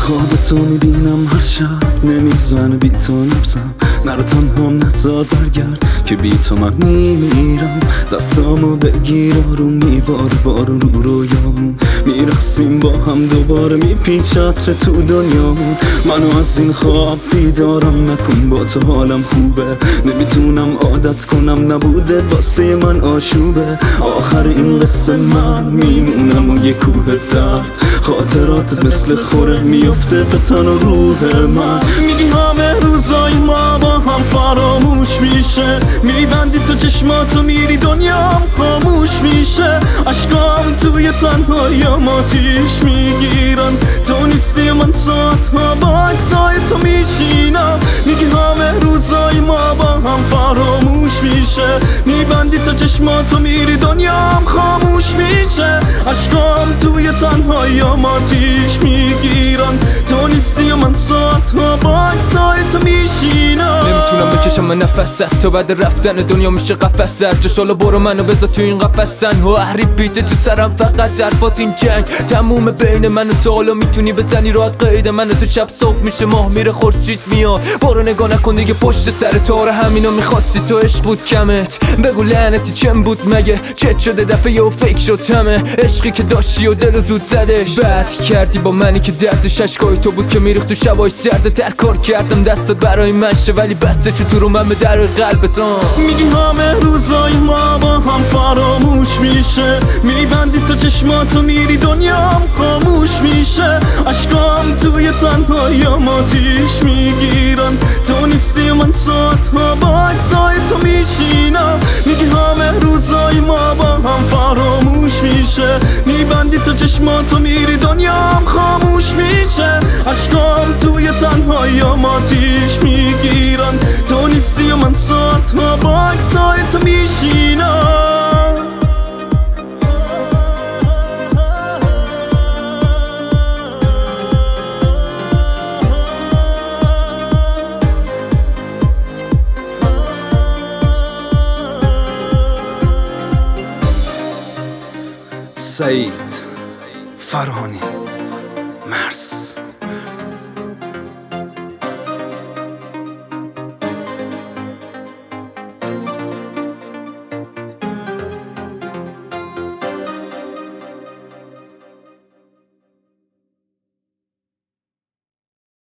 خوابتو میبینم هر شب، نمیزنه بی تو نفسم. نرو تنهام نذار برگرد که بی تو من میمیرم. دستامو بگیر آروم، میبار بارون رو رویامون. میرقصیم با هم دوباره، میپیچ عطر تو دنیامون. منو از این خواب بیدارم نکن، با تو حالم خوبه. نمیتونم عادت کنم، نبوده واسه من آشوبه. آخر این قصه من میمونم و یه کوه درد. خاطراتت مثل خوره میفته به تن و روح من. میگی همه روزای ما با هم فراموش میشه. میبندی تو چشماتو میری دنیام خاموش میشه. اشکام توی تنهاییام آتیش میگیرن. تو نیستی من ساعتها با عکسای تو میشینم. میگی همه روزای ما با هم فراموش میشه. میبندی تو چشماتو میری دنیام خاموش میشه. اشکام توی تنهاییام آتیش میگیرن. تو نیستی من ساعتها با عکسای تو میشینم. نمیتونم بکشم نفست، تو بعد رفتن دنیا میشه قفست. جاشالا برو منو بذار تو این قفسن. و احری بیده تو سرم فقط درفات این جنگ تموم بین من و تو. حالا میتونی بزنی راحت قید من تو. شب صبح میشه ماه میره خورشید میاد. برو نگاه نکن دیگه پشت سر تو. آره همینو میخواستی تو، عشق بود کمت. بگو لعنتی چم بود مگه؟ چت شده دفعه و فکر شد همه. عشقی که داشتی و دل زود زدش. بد کردی با منی که دردش اشکای تو بود که میریخت تو شبای سرد. تر کار کردم دستت برای منشه ولی بسته چو تو رو من به در قلبتون. میگی همه روزای ما با هم فراموش میشه. میبندی تو چشماتو میری دنیام خاموش میشه. اشکام توی تنهاییام آتیش میگیرن. تو نیستی من ساعتها با عکسای تو میشینم. میگی همه روزای ما با هم فراموش میشه. میبندی تو چشماتو میری دنیام خاموش میشه. اشکام توی تنهاییام آتیش میگیرن. تو نیستی من ساعتها با عکسای تو میشینم. سعید فرهانی مرز.